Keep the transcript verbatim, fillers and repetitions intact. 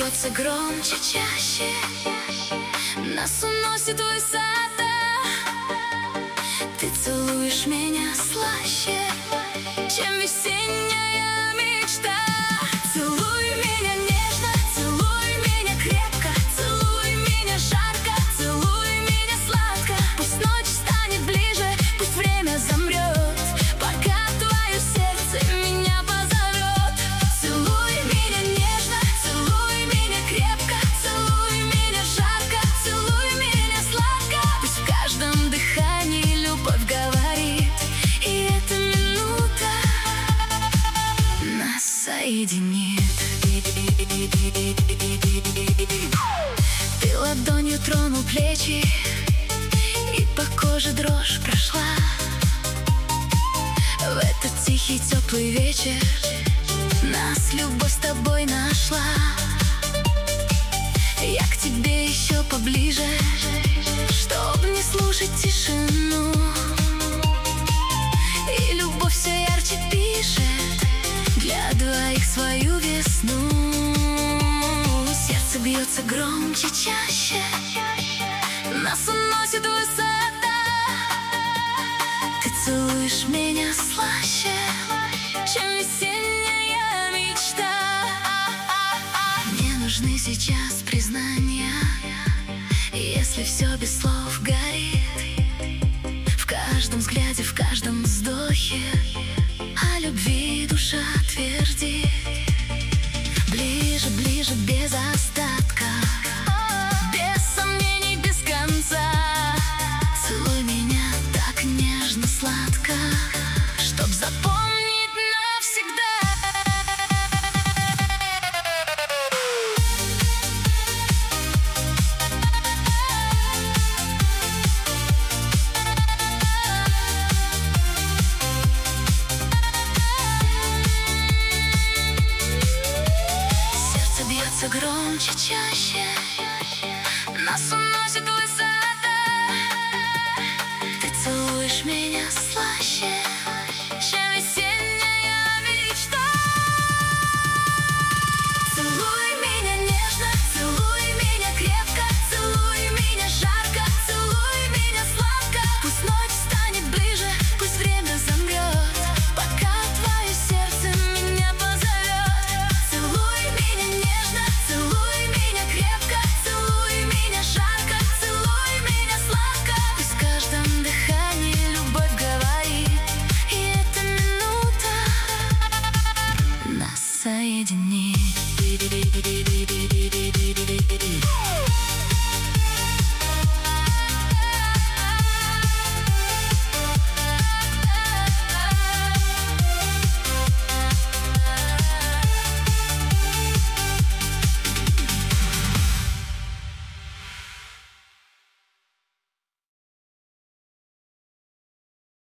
бьется громче, чаще. Нас уносит в высота. Ты целуешь меня слаще, чем весенняя мечта. Целуй меня нежно, целуй меня крепко, целуй меня жарко, целуй меня сладко. Пусть ночь станет ближе, пусть время замрет, пока твое сердце меня позовет. Целуй меня нежно, целуй меня крепко, целуй меня жарко, целуй меня сладко. Пусть в каждом дыхании любовь говорит, и эта минута нас соединит. Ты ладонью тронул плечи, и по коже дрожь прошла. В этот тихий теплый вечер нас любовь с тобой нашла. Я к тебе еще поближе, чтоб не слушать тишину. И любовь все ярче пишет для двоих свою весну. Сердце бьется громче, чаще. Нас уносит высота. Ты целуешь меня слаще, чем весенняя мечта. Мне нужны сейчас признания, если все без слов горит. В каждом взгляде, в каждом вздохе о любви душа твердит. Ближе, ближе, без остатка, без сомнений, без конца. Целуй меня так нежно, сладко, чтоб запомнить навсегда. Сердце бьется громче, чаще. Нас уносит высоко.